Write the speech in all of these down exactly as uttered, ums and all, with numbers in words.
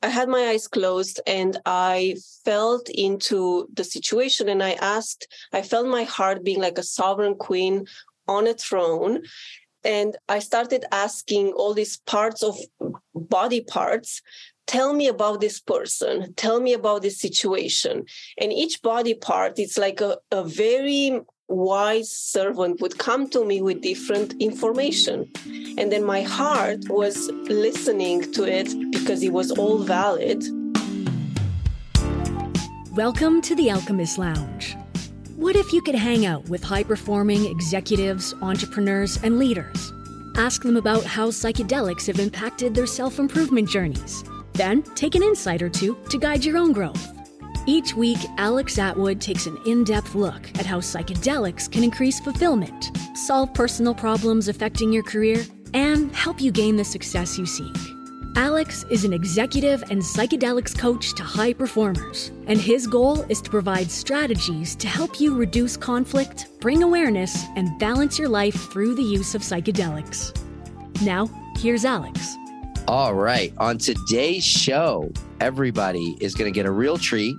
I had my eyes closed and I felt into the situation and I asked, I felt my heart being like a sovereign queen on a throne. And I started asking all these parts of body parts, tell me about this person, tell me about this situation. And each body part, it's like a, a very wise servant would come to me with different information. And then my heart was listening to it because it was all valid. Welcome to the Alchemist Lounge. What if you could hang out with high-performing executives, entrepreneurs, and leaders? Ask them about how psychedelics have impacted their self-improvement journeys. Then take an insight or two to guide your own growth. Each week, Alex Atwood takes an in-depth look at how psychedelics can increase fulfillment, solve personal problems affecting your career, and help you gain the success you seek. Alex is an executive and psychedelics coach to high performers, and his goal is to provide strategies to help you reduce conflict, bring awareness, and balance your life through the use of psychedelics. Now, here's Alex. All right. On today's show, everybody is going to get a real treat.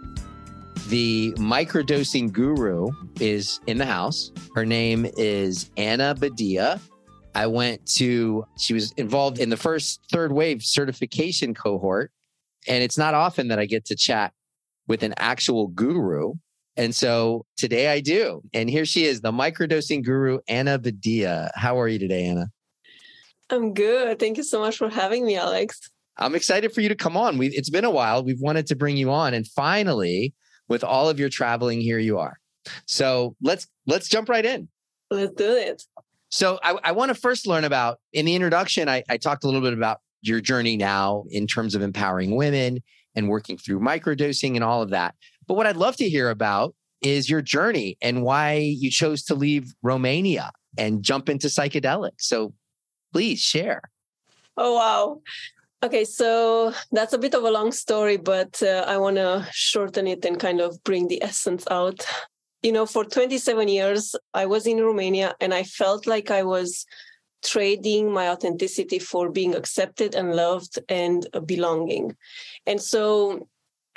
The microdosing guru is in the house. Her name is Anna Badia. I went to, she was involved in the first third wave certification cohort. And it's not often that I get to chat with an actual guru. And so today I do. And here she is, the microdosing guru, Anna Badia. How are you today, Anna? I'm good. Thank you so much for having me, Alex. I'm excited for you to come on. We've, it's been a while. We've wanted to bring you on. And finally, with all of your traveling, here you are. So let's let's jump right in. Let's do it. So I, I want to first learn about, in the introduction, I, I talked a little bit about your journey now in terms of empowering women and working through microdosing and all of that. But what I'd love to hear about is your journey and why you chose to leave Romania and jump into psychedelics. So please share. Oh, wow. Okay, so that's a bit of a long story, but uh, I want to shorten it and kind of bring the essence out. You know, for twenty-seven years, I was in Romania and I felt like I was trading my authenticity for being accepted and loved and belonging. And so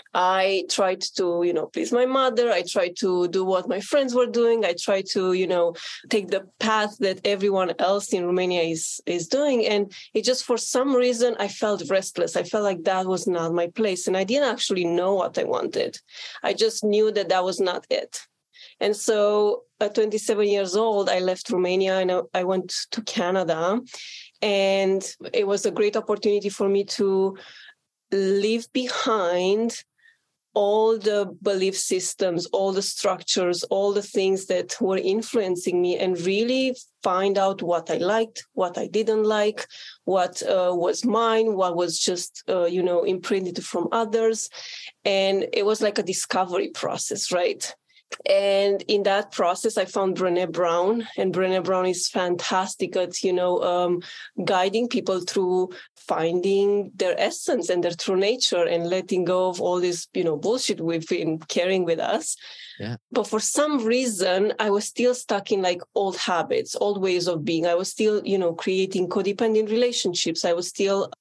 I tried to, you know, please my mother. I tried to do what my friends were doing. I tried to, you know, take the path that everyone else in Romania is, is doing. And it just, for some reason, I felt restless. I felt like that was not my place. And I didn't actually know what I wanted. I just knew that that was not it. And so at twenty-seven years old, I left Romania and I went to Canada. And it was a great opportunity for me to leave behind all the belief systems, all the structures, all the things that were influencing me and really find out what I liked, what I didn't like, what uh, was mine, what was just, uh, you know, imprinted from others. And it was like a discovery process, right? And in that process, I found Brené Brown, and Brené Brown is fantastic at, you know, um, guiding people through finding their essence and their true nature and letting go of all this, you know, bullshit we've been carrying with us. Yeah. But for some reason, I was still stuck in like old habits, old ways of being. I was still, you know, creating codependent relationships. I was still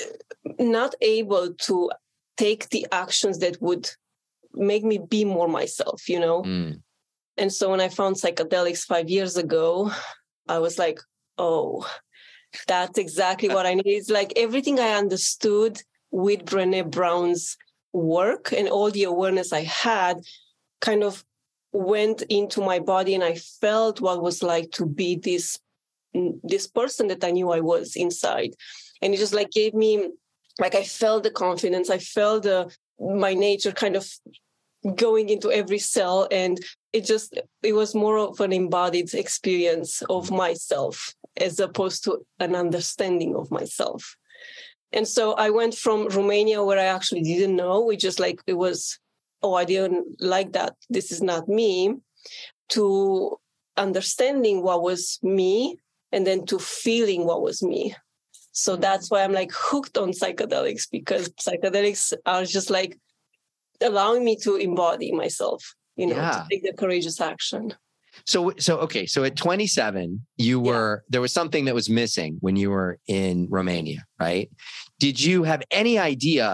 not able to take the actions that would make me be more myself, you know? Mm. And so when I found psychedelics five years ago, I was like, oh, that's exactly what I need. It's like everything I understood with Brené Brown's work and all the awareness I had kind of went into my body, and I felt what it was like to be this, this person that I knew I was inside. And it just like gave me, like I felt the confidence, I felt the my nature kind of going into every cell. And it just, it was more of an embodied experience of myself as opposed to an understanding of myself. And so I went from Romania, where I actually didn't know, we just like, it was, oh, I didn't like that, this is not me, to understanding what was me, and then to feeling what was me. So that's why I'm like hooked on psychedelics, because psychedelics are just like allowing me to embody myself, you know, yeah. to take the courageous action. So, so, okay. So at twenty-seven, you were, yeah. there was something that was missing when you were in Romania, right? Did you have any idea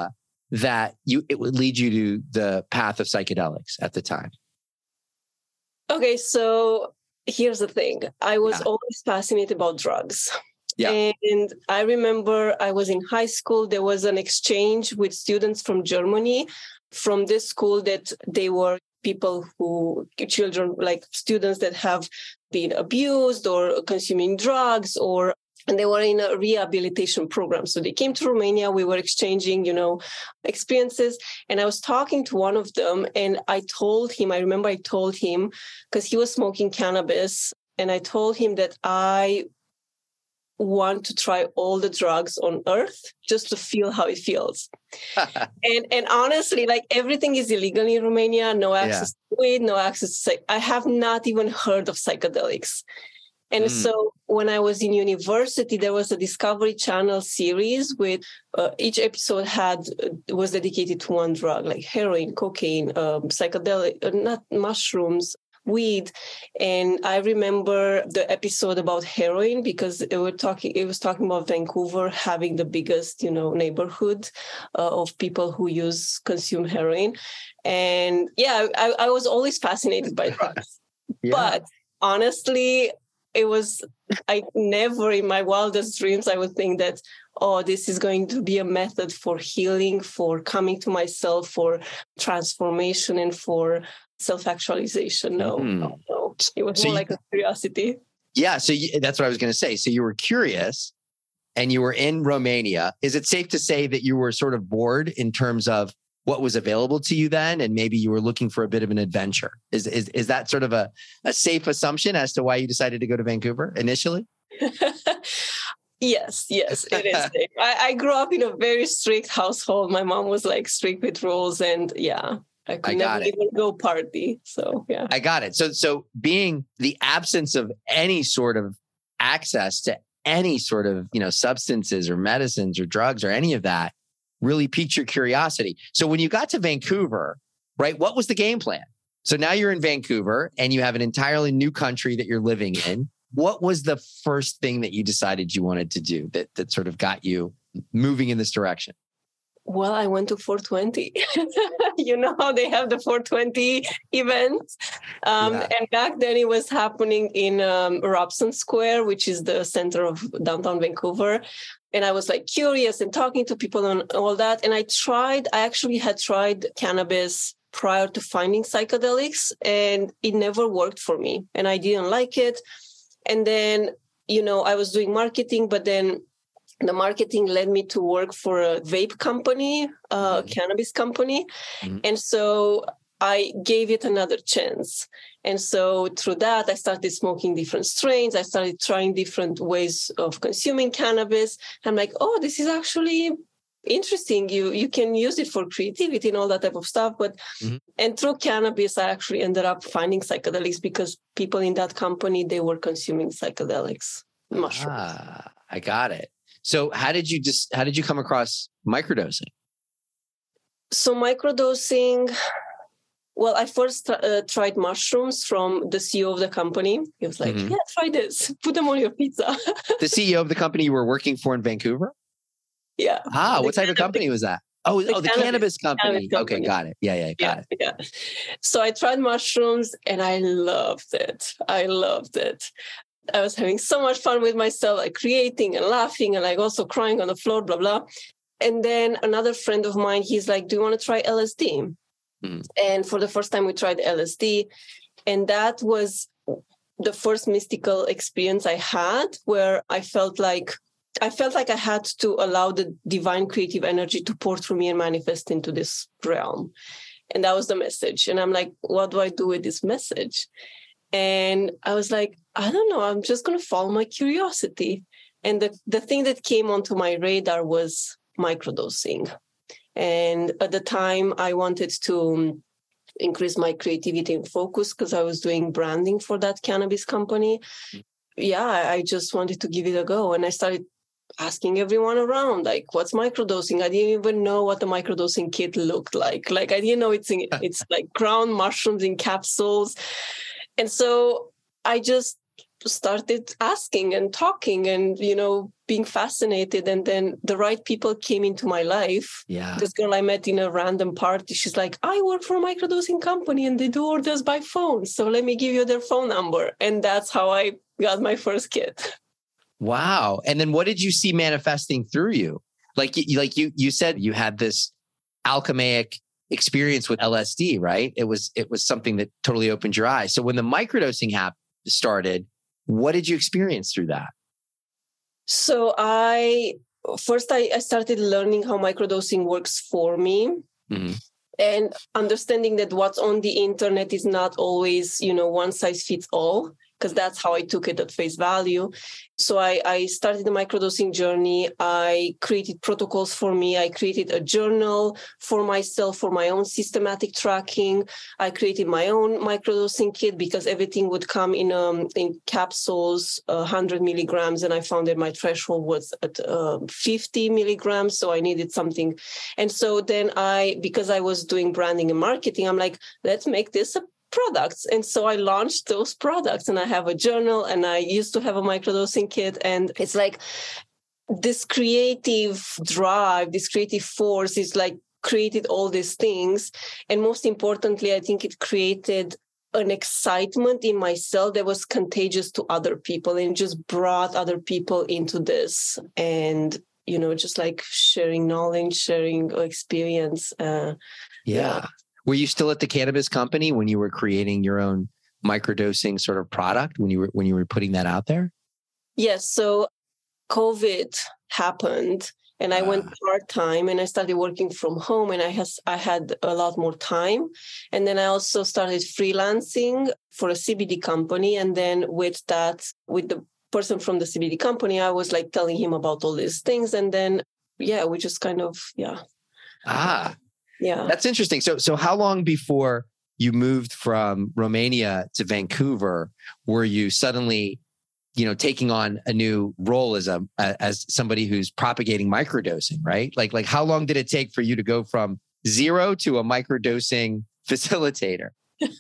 that you it would lead you to the path of psychedelics at the time? Okay, so here's the thing. I was Yeah. always fascinated about drugs. Yeah. And I remember I was in high school. There was an exchange with students from Germany from this school that they were people who, children, like students that have been abused or consuming drugs, or and they were in a rehabilitation program. So they came to Romania. We were exchanging, you know, experiences. And I was talking to one of them, and I told him, I remember I told him, because he was smoking cannabis, and I told him that I want to try all the drugs on earth just to feel how it feels. and and honestly, like everything is illegal in Romania, no access yeah. to weed, no access to psych- I have not even heard of psychedelics. And mm. so when I was in university, there was a Discovery Channel series with uh, each episode had uh, was dedicated to one drug, like heroin, cocaine, um, psychedelic, uh, not mushrooms, weed. And I remember the episode about heroin because it were talking. It was talking about Vancouver having the biggest, you know, neighborhood uh, of people who use consume heroin. And yeah, I, I was always fascinated by drugs, yeah. but honestly, it was, I never in my wildest dreams, I would think that, oh, this is going to be a method for healing, for coming to myself, for transformation, and for self-actualization. No, mm. no, no. It was so more you, like a curiosity. Yeah. So you, that's what I was going to say. So you were curious and you were in Romania. Is it safe to say that you were sort of bored in terms of what was available to you then, and maybe you were looking for a bit of an adventure? Is is is that sort of a, a safe assumption as to why you decided to go to Vancouver initially? Yes, yes, it is safe. I, I grew up in a very strict household. My mom was like strict with rules, and yeah, I could I never even go party. So yeah, I got it. So so being the absence of any sort of access to any sort of, you know, substances or medicines or drugs or any of that really piqued your curiosity. So when you got to Vancouver, right, what was the game plan? So now you're in Vancouver and you have an entirely new country that you're living in. What was the first thing that you decided you wanted to do that that sort of got you moving in this direction? Well, I went to four twenty. You know how they have the four twenty events. Um, yeah. And back then it was happening in um, Robson Square, which is the center of downtown Vancouver. And I was like curious and talking to people and all that. And I tried, I actually had tried cannabis prior to finding psychedelics, and it never worked for me. And I didn't like it. And then, you know, I was doing marketing, but then the marketing led me to work for a vape company, a mm-hmm. cannabis company. Mm-hmm. And so I gave it another chance. And so through that, I started smoking different strains. I started trying different ways of consuming cannabis. I'm like, oh, this is actually interesting. You you can use it for creativity and all that type of stuff. But mm-hmm. and through cannabis, I actually ended up finding psychedelics because people in that company, they were consuming psychedelics, mushrooms. Ah, I got it. So how did you just how did you come across microdosing? So microdosing. Well, I first uh, tried mushrooms from the C E O of the company. He was like, mm-hmm. yeah, try this. Put them on your pizza. The C E O of the company you were working for in Vancouver? Yeah. Ah, what type cannabis, of company was that? Oh, the, oh, the cannabis, cannabis, company. cannabis company. Okay, got it. Yeah, yeah, got yeah, it. Yeah. So I tried mushrooms and I loved it. I loved it. I was having so much fun with myself, like creating and laughing and like also crying on the floor, blah, blah. And then another friend of mine, he's like, do you want to try L S D? Mm. And for the first time, we tried L S D. And that was the first mystical experience I had where I felt like I felt like I had to allow the divine creative energy to pour through me and manifest into this realm. And that was the message. And I'm like, what do I do with this message? And I was like, I don't know, I'm just going to follow my curiosity. And the, the thing that came onto my radar was microdosing. And at the time, I wanted to increase my creativity and focus because I was doing branding for that cannabis company. Yeah, I just wanted to give it a go. And I started asking everyone around, like, what's microdosing? I didn't even know what the microdosing kit looked like. Like, I didn't know it's in, it's like ground mushrooms in capsules. And so I just started asking and talking and, you know, being fascinated. And then the right people came into my life. Yeah. This girl I met in a random party, she's like, I work for a microdosing company and they do orders by phone. So let me give you their phone number. And that's how I got my first kit. Wow. And then what did you see manifesting through you? Like, you, like you, you said you had this alchemic experience with L S D, right? It was, it was something that totally opened your eyes. So when the microdosing app started, what did you experience through that? So I, first I, I started learning how microdosing works for me. Mm-hmm. And understanding that what's on the internet is not always, you know, one size fits all, because that's how I took it at face value. So I, I started the microdosing journey. I created protocols for me. I created a journal for myself, for my own systematic tracking. I created my own microdosing kit because everything would come in um, in capsules, uh, one hundred milligrams. And I found that my threshold was at uh, fifty milligrams. So I needed something. And so then I, because I was doing branding and marketing, I'm like, let's make this a products. And so I launched those products, and I have a journal, and I used to have a microdosing kit. And it's like this creative drive, this creative force is like created all these things. And most importantly, I think it created an excitement in myself that was contagious to other people and just brought other people into this. And, you know, just like sharing knowledge, sharing experience. Uh, yeah. yeah. Were you still at the cannabis company when you were creating your own microdosing sort of product, when you were when you were putting that out there? Yes. So COVID happened, and I uh, went part-time, and I started working from home, and I has I had a lot more time. And then I also started freelancing for a C B D company. And then with that, with the person from the C B D company, I was like telling him about all these things. And then, yeah, we just kind of, yeah. Ah, yeah. That's interesting. So, so how long before you moved from Romania to Vancouver were you suddenly, you know, taking on a new role as a as somebody who's propagating microdosing, right? Like, like how long did it take for you to go from zero to a microdosing facilitator?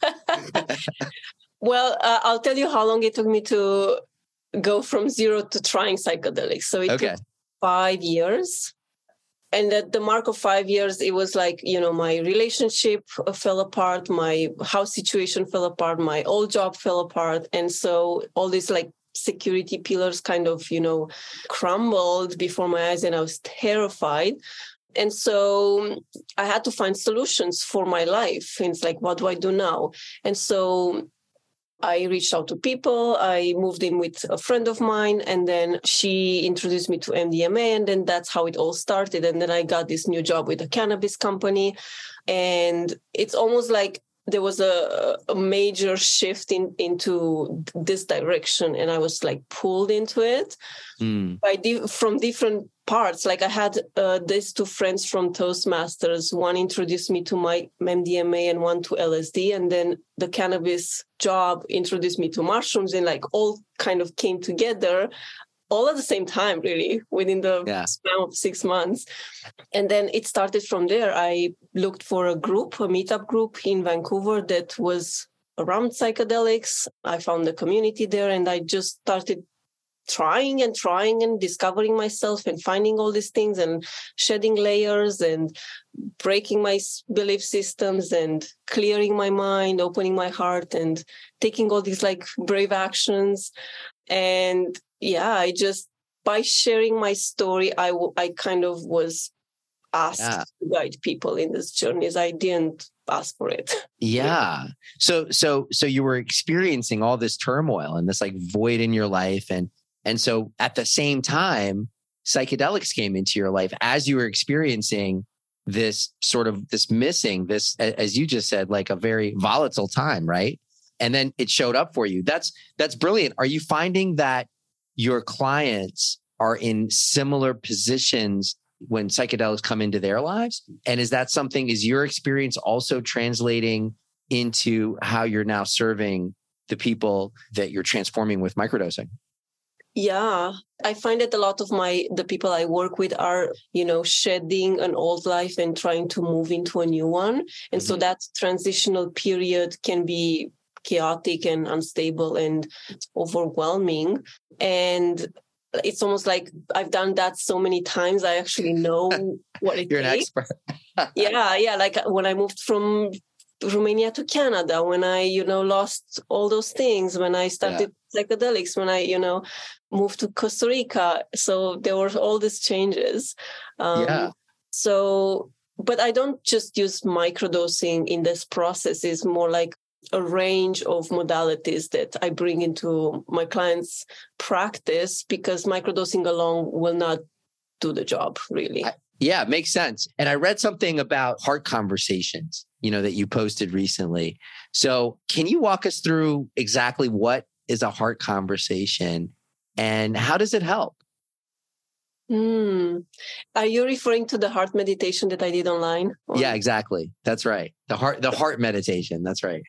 Well, uh, I'll tell you how long it took me to go from zero to trying psychedelics. So it okay. took five years. And at the mark of five years, it was like, you know, my relationship fell apart, my house situation fell apart, my old job fell apart. And so all these like security pillars kind of, you know, crumbled before my eyes, and I was terrified. And so I had to find solutions for my life. And it's like, what do I do now? And so I reached out to people. I moved in with a friend of mine, and then she introduced me to M D M A, and then that's how it all started. And then I got this new job with a cannabis company, and it's almost like there was a, a major shift in, into this direction, and I was like pulled into it mm. by di- from different parts. Like I had uh, these two friends from Toastmasters. One introduced me to my M D M A and one to L S D. And then the cannabis job introduced me to mushrooms, and like all kind of came together all at the same time, really, within the yeah. span of six months. And then it started from there. I looked for a group, a meetup group in Vancouver that was around psychedelics. I found a community there, and I just started trying and trying and discovering myself and finding all these things and shedding layers and breaking my belief systems and clearing my mind, opening my heart and taking all these like brave actions. And yeah, I just, by sharing my story, I, w- I kind of was asked yeah. to guide people in this journey, as I didn't ask for it. Yeah. So, so, so you were experiencing all this turmoil and this like void in your life. And, and so at the same time, psychedelics came into your life as you were experiencing this sort of this missing, this, as you just said, like a very volatile time, right? And then it showed up for you. That's, that's brilliant. Are you finding that your clients are in similar positions when psychedelics come into their lives? And is that something, is your experience also translating into how you're now serving the people that you're transforming with microdosing? Yeah, I find that a lot of my, the people I work with are, you know, shedding an old life and trying to move into a new one. And mm-hmm. so that transitional period can be chaotic and unstable and overwhelming. And it's almost like I've done that so many times. I actually know what it You're takes. an expert. yeah, yeah. Like when I moved from Romania to Canada, when I, you know, lost all those things, when I started yeah. psychedelics, when I, you know, moved to Costa Rica. So there were all these changes. Um, yeah. So, but I don't just use microdosing in this process. It's more like a range of modalities that I bring into my clients' practice, because microdosing alone will not do the job, really. I, yeah, it makes sense. And I read something about heart conversations, you know, that you posted recently. So can you walk us through exactly what is a heart conversation and how does it help? Hmm. Are you referring to the heart meditation that I did online? Or? Yeah, exactly. That's right. The heart, the heart meditation. That's right.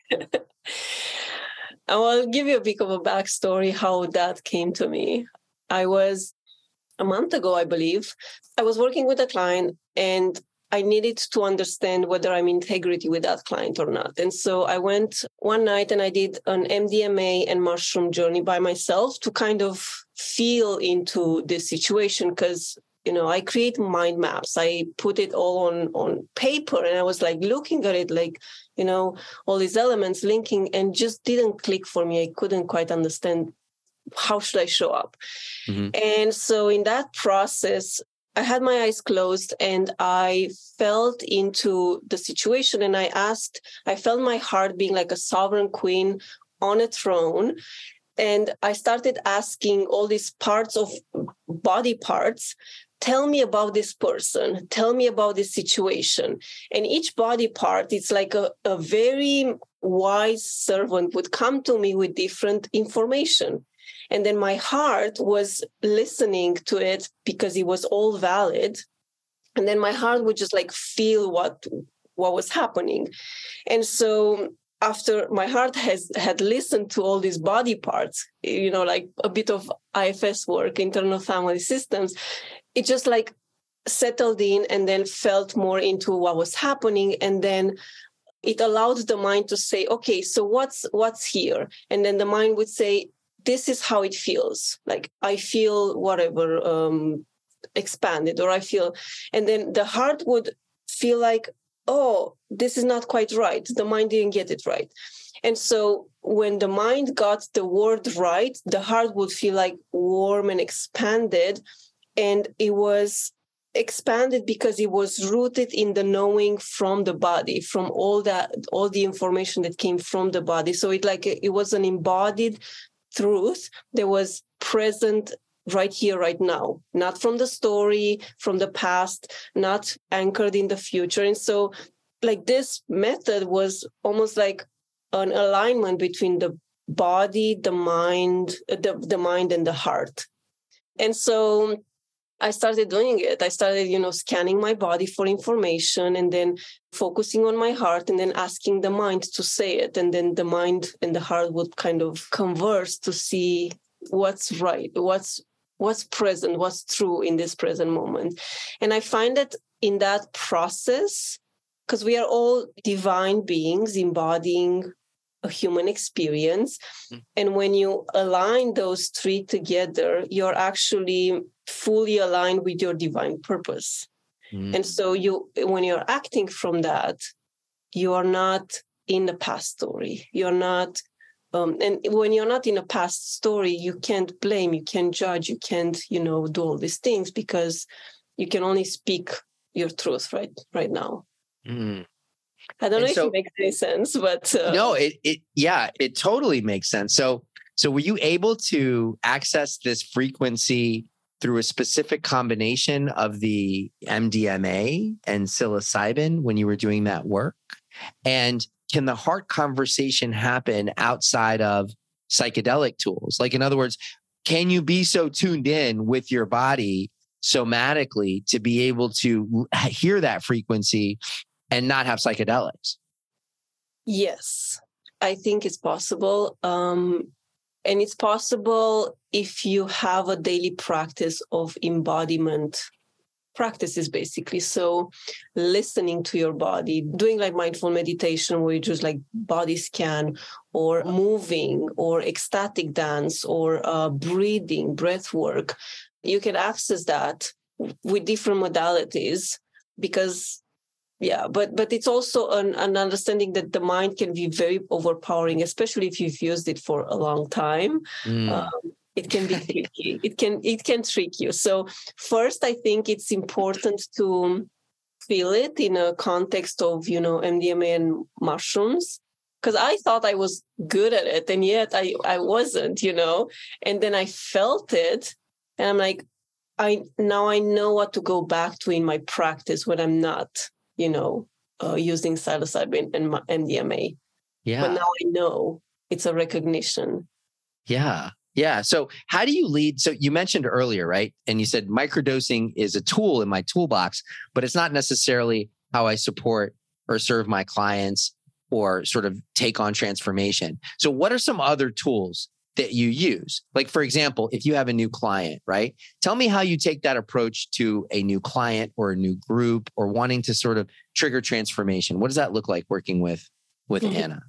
I'll give you a bit of a backstory how that came to me. I was a month ago, I believe, I was working with a client and I needed to understand whether I'm in integrity with that client or not. And so I went one night and I did an M D M A and mushroom journey by myself to kind of feel into this situation, because, you know, I create mind maps. I put it all on, on paper and I was like looking at it like, you know, all these elements linking, and just didn't click for me. I couldn't quite understand how should I show up. Mm-hmm. And so in that process, I had my eyes closed and I felt into the situation and I asked, I felt my heart being like a sovereign queen on a throne. And I started asking all these parts of body parts, tell me about this person, tell me about this situation. And each body part, it's like a, a very wise servant would come to me with different information. And then my heart was listening to it because it was all valid. And then my heart would just like feel what, what was happening. And so after my heart has had listened to all these body parts, you know, like a bit of I F S work, internal family systems, it just like settled in and then felt more into what was happening. And then it allowed the mind to say, okay, so what's what's here? And then the mind would say, this is how it feels. Like I feel whatever um, expanded, or I feel, and then the heart would feel like, oh, this is not quite right. The mind didn't get it right. And so when the mind got the word right, the heart would feel like warm and expanded. And it was expanded because it was rooted in the knowing from the body, from all that, all the information that came from the body. So it like it was an embodied truth that was present right here, right now, not from the story, from the past, not anchored in the future. And so like this method was almost like an alignment between the body, the mind, the, the mind and the heart. And so I started doing it. I started, you know, scanning my body for information and then focusing on my heart and then asking the mind to say it. And then the mind and the heart would kind of converse to see what's right, what's what's present, what's true in this present moment. And I find that in that process, because we are all divine beings embodying a human experience. Mm. And when you align those three together, you're actually fully aligned with your divine purpose. Mm. And so you, when you're acting from that, you are not in the past story. You're not, um, and when you're not in a past story, you can't blame, you can't judge, you can't, you know, do all these things because you can only speak your truth right, right now. Mm. I don't and know so, if it makes any sense, but uh, no, it, it, yeah, it totally makes sense. So, so were you able to access this frequency through a specific combination of the M D M A and psilocybin when you were doing that work? And can the heart conversation happen outside of psychedelic tools? Like, in other words, can you be so tuned in with your body somatically to be able to hear that frequency and not have psychedelics? Yes, I think it's possible. Um, and it's possible if you have a daily practice of embodiment practices, basically. So listening to your body, doing like mindful meditation where you just like body scan, or moving or ecstatic dance or uh, breathing, breath work. You can access that with different modalities because, yeah, but but it's also an, an understanding that the mind can be very overpowering, especially if you've used it for a long time. Mm. Um, it can be tricky. It can it can trick you. So first, I think it's important to feel it in a context of, you know, M D M A and mushrooms, because I thought I was good at it, and yet I, I wasn't, you know. And then I felt it, and I'm like, I now I know what to go back to in my practice when I'm not, you know, uh, using psilocybin and M D M A. Yeah. But now I know it's a recognition. Yeah. Yeah. So how do you lead? So you mentioned earlier, right? And you said microdosing is a tool in my toolbox, but it's not necessarily how I support or serve my clients or sort of take on transformation. So what are some other tools that you use? Like, for example, if you have a new client, right? Tell me how you take that approach to a new client or a new group or wanting to sort of trigger transformation. What does that look like working with, with mm-hmm. Anna?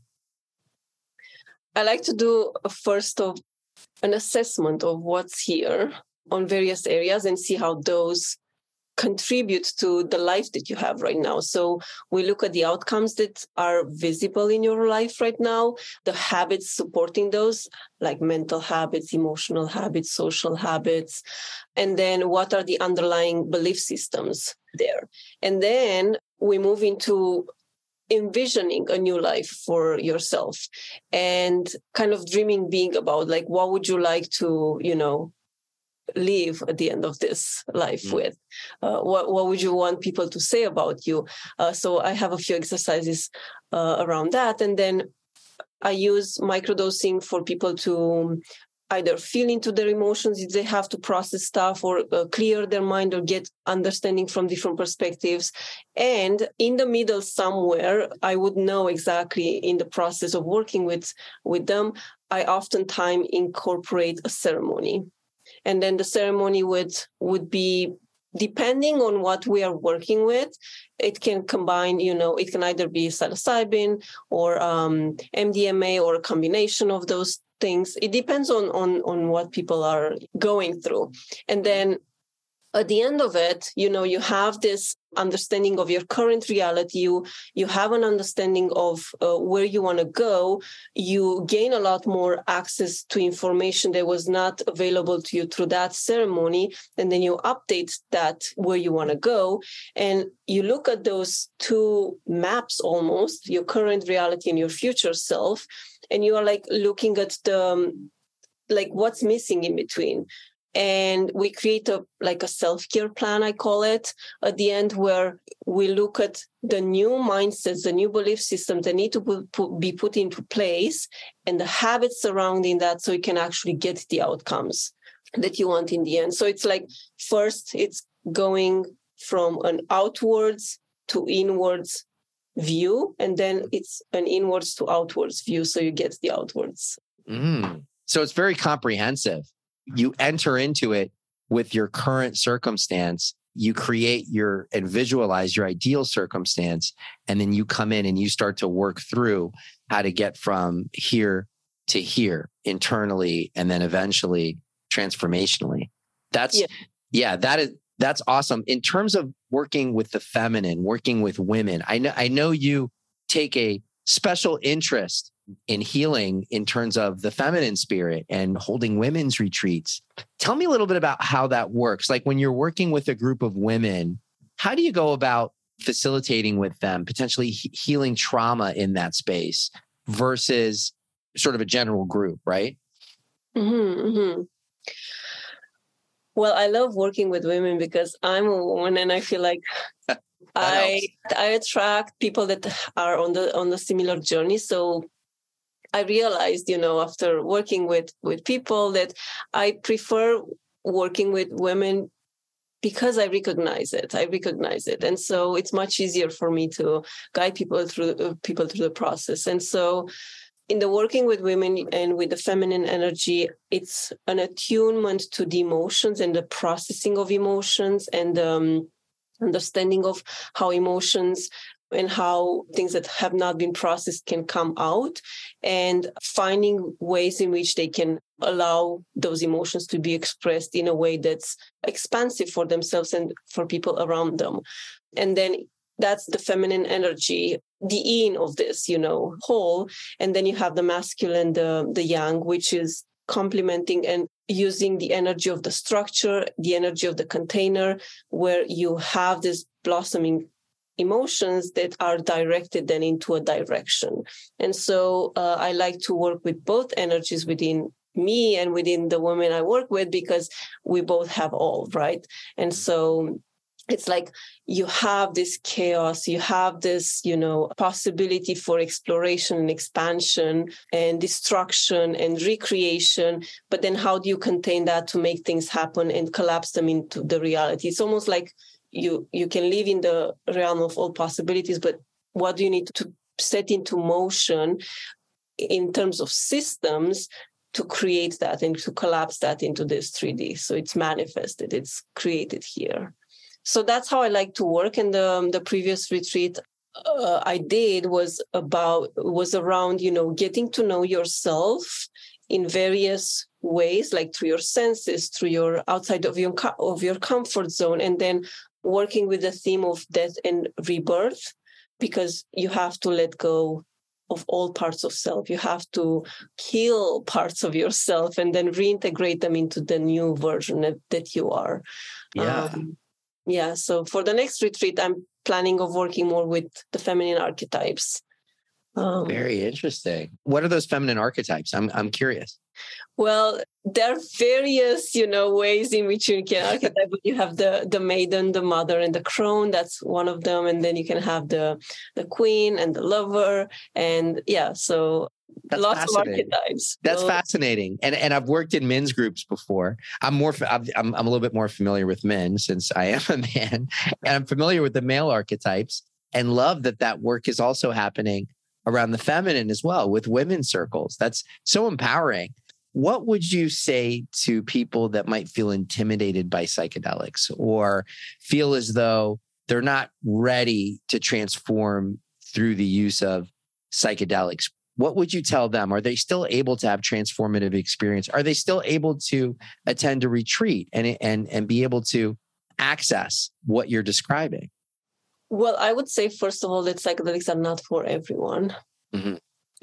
I like to do a first of an assessment of what's here on various areas and see how those contribute to the life that you have right now. So we look at the outcomes that are visible in your life right now, the habits supporting those, like mental habits, emotional habits, social habits, and then what are the underlying belief systems there. And then we move into envisioning a new life for yourself and kind of dreaming being about, like, what would you like to, you know, live at the end of this life mm. with? Uh, what, what would you want people to say about you? Uh, so I have a few exercises uh, around that. And then I use microdosing for people to either feel into their emotions if they have to process stuff, or uh, clear their mind or get understanding from different perspectives. And in the middle somewhere, I would know exactly in the process of working with, with them, I oftentimes incorporate a ceremony. And then the ceremony would, would be, depending on what we are working with, it can combine, you know, it can either be psilocybin or um, M D M A or a combination of those things. It depends on, on, on what people are going through. And then at the end of it, you know, you have this understanding of your current reality. You, you have an understanding of uh, where you want to go. You gain a lot more access to information that was not available to you through that ceremony. And then you update that where you want to go. And you look at those two maps almost, your current reality and your future self. And you are like looking at the, um, like what's missing in between. And we create a like a self-care plan, I call it, at the end, where we look at the new mindsets, the new belief systems that need to put, be put into place and the habits surrounding that, so you can actually get the outcomes that you want in the end. So it's like, first, it's going from an outwards to inwards view, and then it's an inwards to outwards view, so you get the outwards. Mm. So it's very comprehensive. You enter into it with your current circumstance, you create your and visualize your ideal circumstance, and then you come in and you start to work through how to get from here to here internally, and then eventually transformationally. That's, yeah, yeah that is, that's awesome. In terms of working with the feminine, working with women, I know, I know you take a special interest in healing in terms of the feminine spirit and holding women's retreats. Tell me a little bit about how that works. Like when you're working with a group of women, how do you go about facilitating with them, potentially he- healing trauma in that space versus sort of a general group, right? Mm-hmm, mm-hmm. Well, I love working with women because I'm a woman, and I feel like I I attract people that are on the on the similar journey. So I realized, you know, after working with, with people, that I prefer working with women because I recognize it. I recognize it. And so it's much easier for me to guide people through uh, people through the process. And so in the working with women and with the feminine energy, it's an attunement to the emotions and the processing of emotions and um, understanding of how emotions and how things that have not been processed can come out, and finding ways in which they can allow those emotions to be expressed in a way that's expansive for themselves and for people around them. And then that's the feminine energy, the yin of this, you know, whole. And then you have the masculine, the, the yang, which is complementing and using the energy of the structure, the energy of the container, where you have this blossoming emotions that are directed then into a direction. And so uh, I like to work with both energies within me and within the women I work with, because we both have all, right? And so it's like you have this chaos, you have this, you know, possibility for exploration and expansion and destruction and recreation. But then how do you contain that to make things happen and collapse them into the reality? It's almost like you you can live in the realm of all possibilities, but what do you need to set into motion in terms of systems to create that and to collapse that into this three D? So it's manifested, it's created here. So that's how I like to work. And the, the previous retreat uh, I did was about, was around, you know, getting to know yourself in various ways, like through your senses, through your outside of your, of your comfort zone, and then working with the theme of death and rebirth, because you have to let go of all parts of self. You have to kill parts of yourself and then reintegrate them into the new version that, that you are. Yeah. Um, yeah. So for the next retreat, I'm planning of working more with the feminine archetypes. Um, Very interesting. What are those feminine archetypes? I'm I'm curious. Well, there are various, you know, ways in which you can archetype. You have the the maiden, the mother, and the crone. That's one of them. And then you can have the the queen and the lover. And yeah, so That's lots of archetypes. That's so, fascinating. And and I've worked in men's groups before. I'm more I'm I'm a little bit more familiar with men since I am a man, and I'm familiar with the male archetypes, and love that that work is also happening around the feminine as well with women's circles. That's so empowering. What would you say to people that might feel intimidated by psychedelics or feel as though they're not ready to transform through the use of psychedelics? What would you tell them? Are they still able to have transformative experience? Are they still able to attend a retreat and, and, and be able to access what you're describing? Well, I would say, first of all, that psychedelics are not for everyone. Mm-hmm.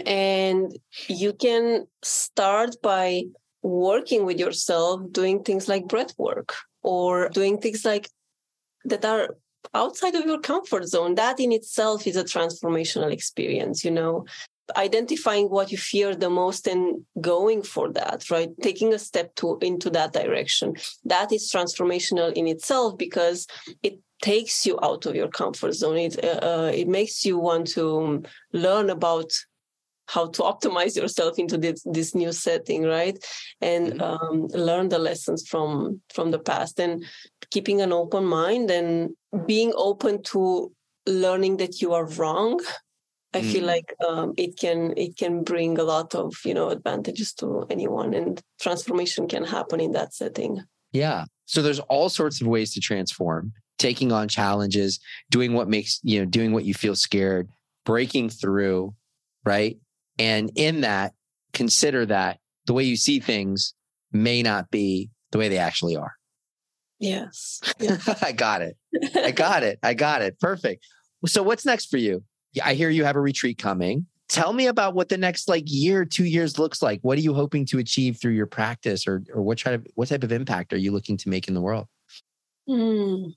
And you can start by working with yourself, doing things like breath work or doing things like that are outside of your comfort zone. That in itself is a transformational experience, you know, identifying what you fear the most and going for that, right? Taking a step to into that direction. That is transformational in itself because it takes you out of your comfort zone. It uh, it makes you want to learn about how to optimize yourself into this, this new setting, right? And mm-hmm. um, learn the lessons from from the past, and keeping an open mind and being open to learning that you are wrong. I mm-hmm. feel like um, it can it can bring a lot of, you know, advantages to anyone, and transformation can happen in that setting. Yeah. So there's all sorts of ways to transform. Taking on challenges, doing what makes, you know, doing what you feel scared, breaking through, right? And in that, consider that the way you see things may not be the way they actually are. Yes. I got it. I got it. I got it. Perfect. So what's next for you? I hear you have a retreat coming. Tell me about what the next like year, two years looks like. What are you hoping to achieve through your practice, or or what type of, what type of impact are you looking to make in the world? Hmm.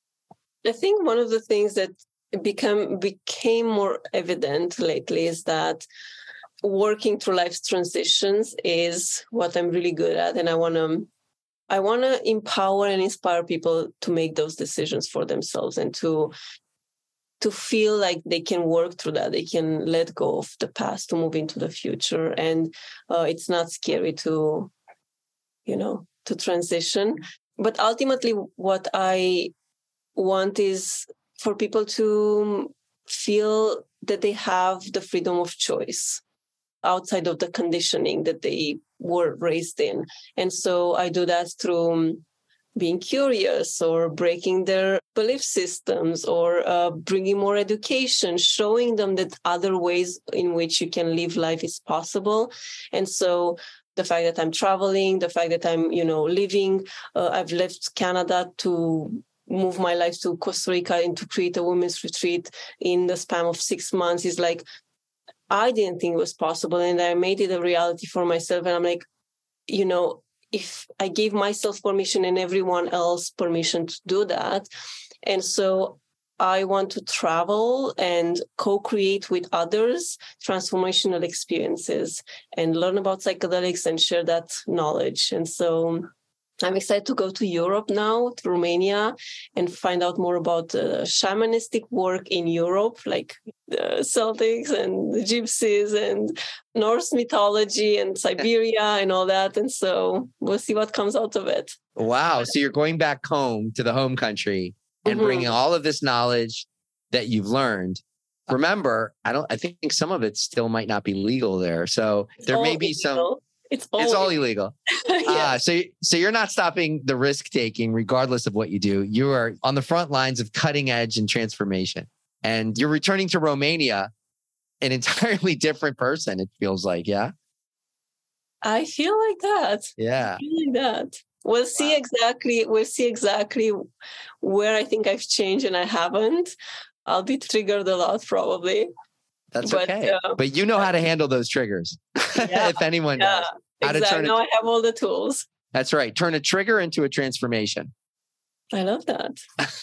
I think one of the things that become became more evident lately is that working through life's transitions is what I'm really good at, and I want to I want to empower and inspire people to make those decisions for themselves and to to feel like they can work through that. They can let go of the past to move into the future, and uh, it's not scary to, you know, to transition. But ultimately, what I want is for people to feel that they have the freedom of choice outside of the conditioning that they were raised in. And so I do that through being curious or breaking their belief systems or uh, bringing more education, showing them that other ways in which you can live life is possible. And so the fact that I'm traveling, the fact that I'm, you know, living, uh, I've left Canada to move my life to Costa Rica and to create a women's retreat in the span of six months is like, I didn't think it was possible. And I made it a reality for myself. And I'm like, you know, if I gave myself permission and everyone else permission to do that. And so I want to travel and co-create with others transformational experiences and learn about psychedelics and share that knowledge. And so I'm excited to go to Europe now, to Romania, and find out more about uh, shamanistic work in Europe, like the Celtics and the Gypsies and Norse mythology and Siberia and all that. And so we'll see what comes out of it. Wow. So you're going back home to the home country and mm-hmm. bringing all of this knowledge that you've learned. Remember, I don't. I think some of it still might not be legal there. So it's there may be illegal. some... It's all, it's all illegal. Yes. uh, so, so you're not stopping the risk taking, regardless of what you do. You are on the front lines of cutting edge and transformation. And you're returning to Romania, an entirely different person, it feels like. Yeah. I feel like that. Yeah. I feel like that. We'll see wow. exactly. We'll see exactly where I think I've changed and I haven't. I'll be triggered a lot, probably. That's but, okay. Uh, but you know how to handle those triggers. Yeah, if anyone yeah, knows. How exactly. to turn now it, I have all the tools. That's right. Turn a trigger into a transformation. I love that.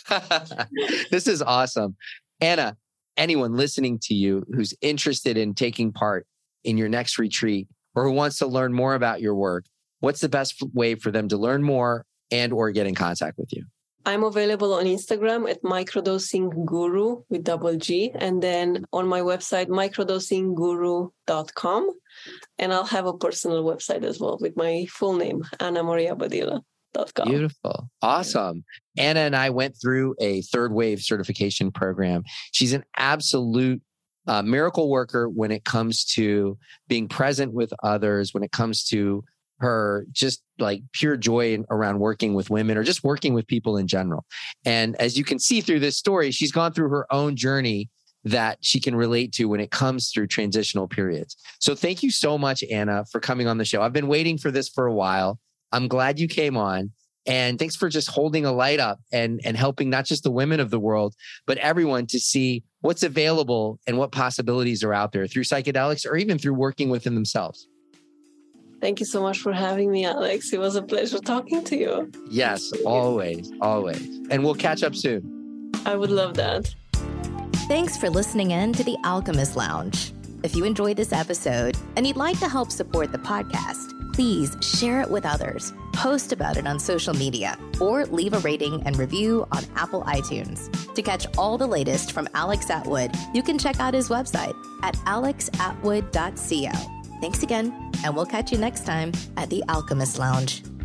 This is awesome. Anna, anyone listening to you who's interested in taking part in your next retreat or who wants to learn more about your work, what's the best way for them to learn more and or get in contact with you? I'm available on Instagram at microdosing guru with double G, and then on my website, microdosing guru dot com. And I'll have a personal website as well with my full name, anna maria badilla dot com. Beautiful. Awesome. Anna and I went through a third wave certification program. She's an absolute uh, miracle worker when it comes to being present with others, when it comes to her just like pure joy around working with women or just working with people in general. And as you can see through this story, she's gone through her own journey that she can relate to when it comes through transitional periods. So thank you so much, Anna, for coming on the show. I've been waiting for this for a while. I'm glad you came on. And thanks for just holding a light up and, and helping not just the women of the world, but everyone to see what's available and what possibilities are out there through psychedelics or even through working within themselves. Thank you so much for having me, Alex. It was a pleasure talking to you. Yes, always, always. And we'll catch up soon. I would love that. Thanks for listening in to The Alchemist Lounge. If you enjoyed this episode and you'd like to help support the podcast, please share it with others, post about it on social media, or leave a rating and review on Apple iTunes. To catch all the latest from Alex Atwood, you can check out his website at alex atwood dot co. Thanks again, and we'll catch you next time at The Alchemist Lounge.